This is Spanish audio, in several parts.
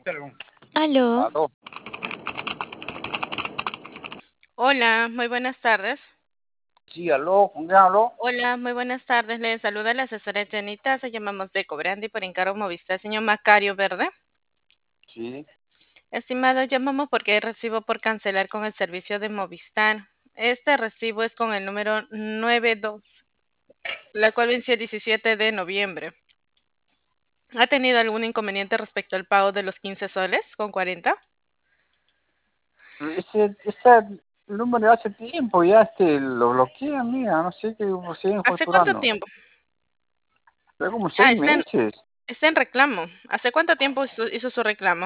Pero, Aló, aló. Hola, muy buenas tardes. Sí, aló, ¿con quién aló? Hola, muy buenas tardes. Le saluda la asesora Janita. Se llamamos de Cobrandi por encargo Movistar, señor Macario Verde. Sí. Estimado, llamamos porque hay recibo por cancelar con el servicio de Movistar. Este recibo es con el número 92, la cual venció el 17 de noviembre. ¿Ha tenido algún inconveniente respecto al pago de los 15 soles con 40? Ese número de hace tiempo ya lo bloquea, mira, no sé qué siguen ¿Hace cuánto facturando. tiempo? Pero como Ah, 6 meses. está en reclamo. ¿Hace cuánto tiempo hizo su reclamo?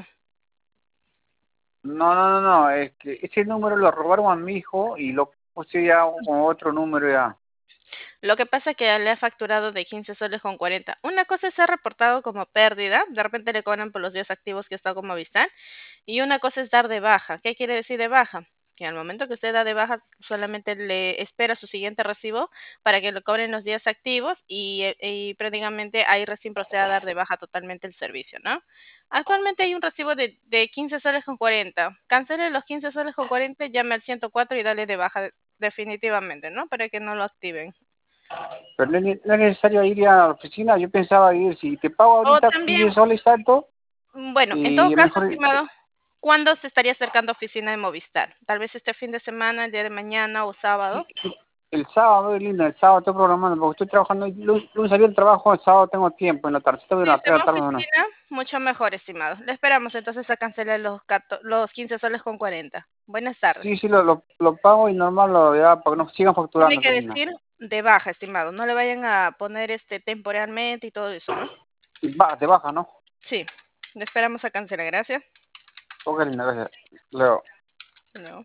No, no, no, no, es que ese número lo robaron a mi hijo y lo puse ya con otro número ya. Lo que pasa es que le ha facturado de 15 soles con 40. Una cosa es ser reportado como pérdida, de repente le cobran por los días activos que está con Movistar, y una cosa es dar de baja. ¿Qué quiere decir de baja? Que al momento que usted da de baja, solamente le espera su siguiente recibo para que le cobren los días activos y prácticamente ahí recién procede a dar de baja totalmente el servicio, ¿no? Actualmente hay un recibo de 15 soles con 40. Cancele los 15 soles con 40, llame al 104 y dale de baja definitivamente, ¿no? Para que no lo activen. Pero no es necesario ir ya a la oficina, yo pensaba ir, si te pago O ahorita también, 15 soles tanto, bueno, en todo y caso, mejor estimado, ¿cuándo se estaría acercando a oficina de Movistar? Tal vez este fin de semana, el día de mañana o sábado. sí, el sábado, linda, el sábado estoy programando, porque estoy trabajando, lunes salí del trabajo, el sábado tengo tiempo, en la tarde, de Si una se 3 de va la a tarde, no. oficina, mucho mejor, estimado. Le esperamos entonces a cancelar los 15 soles con 40. Buenas Sí, tardes. sí, lo pago y normal ya, para que no sigan Tiene facturando, que pues, linda. decir de baja, estimado. No le vayan a poner temporalmente y todo eso, ¿no? Y baja, te baja, ¿no? Sí, le esperamos a cancelar. Gracias. Ok, linda, gracias. Luego. Hasta luego.